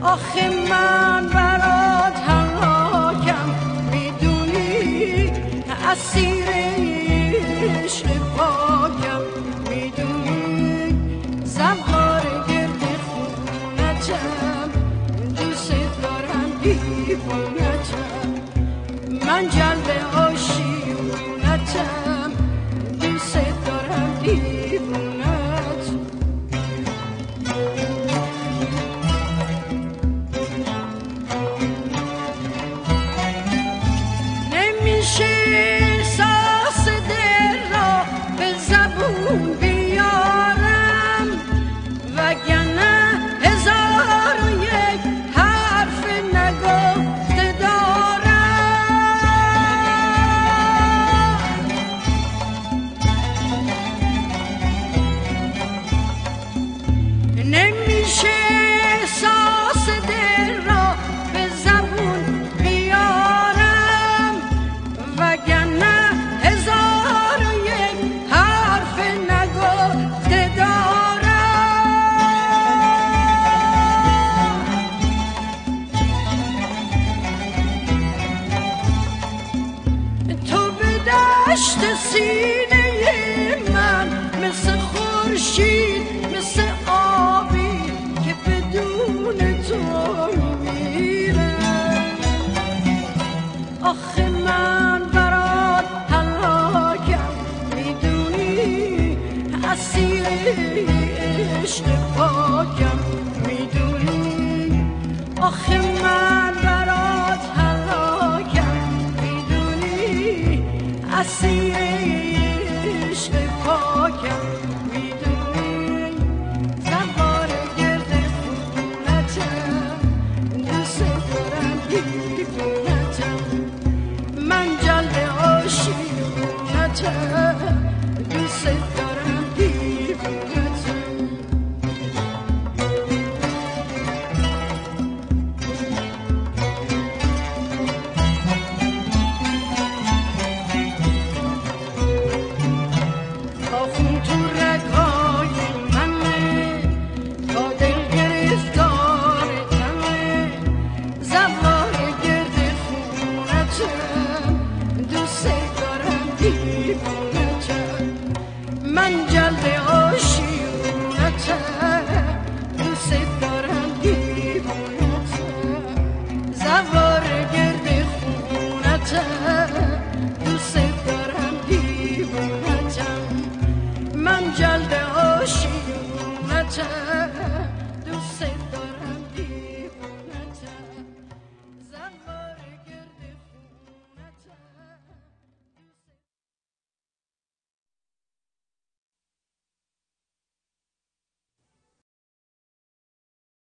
آخه من برات هلاکم میدونی، اسیر عشق پاکم میدونی، زوار گرد خونتم، دوست دارم دیوونتم، من جلب عاشقونتم، دوست دارم دیوونتم. احساس دل را به زبون بیارم، وگرنه هزار و یک حرف نگفته دارم. نمیشه احساس دل را به زبون بیارم، وگرنه هزار و یک حرف نگفته دارم. تو به دشت سینه من مثل خورشید، مثل آبی که بدون تو میمیره. آخه من برات هلاکم میدونی، اسیر عشق پاکم میدونی. آخه من برات هلاکم میدونی، اسیر عشق پاکم میدونی، زوار گرد خونتم، دوست دارم